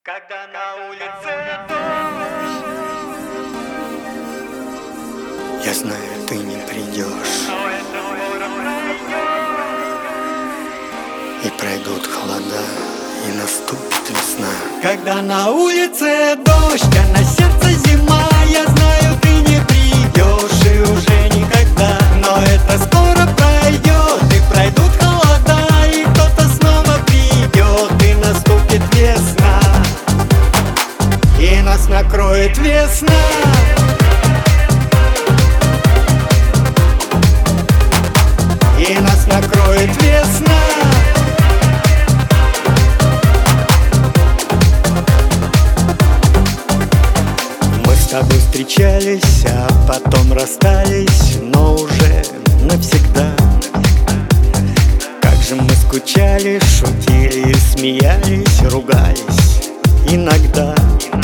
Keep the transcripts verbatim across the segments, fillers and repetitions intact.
Когда на улице дождь, я знаю, ты не придешь, но это скоро пройдет. и пройдут холода, и наступит весна. Когда на улице дождь, а на сердце зима, я знаю, ты не придешь и уже никогда. Но это скоро пройдет, и пройдут холода, и кто-то снова придет, и наступит весна, и нас накроет весна. И нас накроет весна. Мы с тобой встречались, а потом расстались, но уже навсегда. Как же мы скучали, шутили и смеялись, ругались иногда.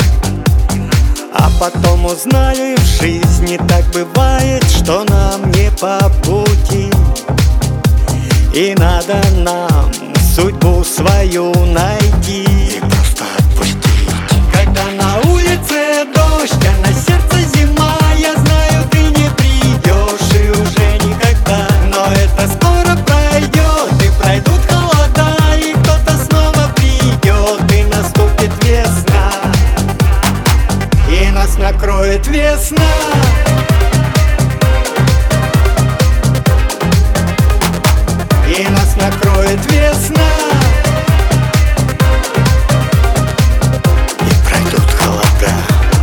А потом узнали, в жизни так бывает, что нам не по пути, и надо нам судьбу свою найти и просто отпустить. Когда на улице дождь, а на сердце зима, я знаю, ты не придешь и уже никогда. Но это скоро пройдет, и пройдут холода, и кто-то снова придет, и наступит весна, и нас накроет весна. И нас накроет весна. И пройдут холода.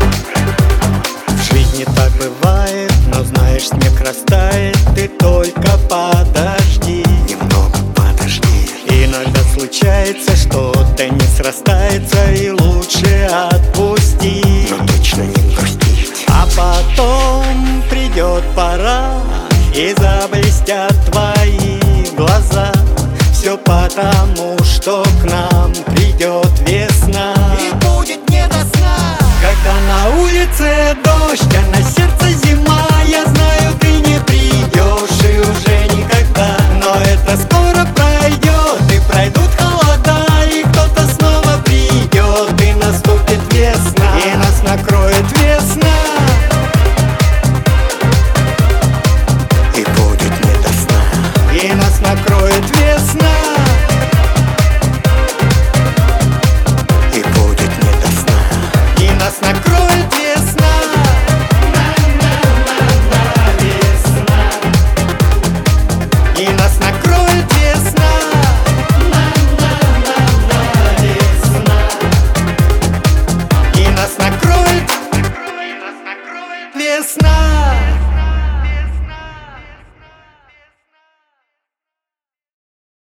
В жизни так бывает, но знаешь, снег растает, ты только подожди. Немного подожди. Иногда случается, что-то не срастается, и лучше отпусти, но точно не грустить. А потом придет пора, и заблестят твои глаза. Все потому, что к нам придет весна, И будет не до сна. Когда на улице дождь, а на сердце зима, я знаю, ты не придешь и уже никогда. Но это скоро пройдет, и пройдут холода, и кто-то снова придет, и наступит весна, и нас накроет весна. и будет не до сна. И нас накроет весна. И будет не до сна. И нас накроет весна. На-на-на-на весна. И нас накроет весна. На-на-на-на весна. И нас накроет. И нас накроет весна.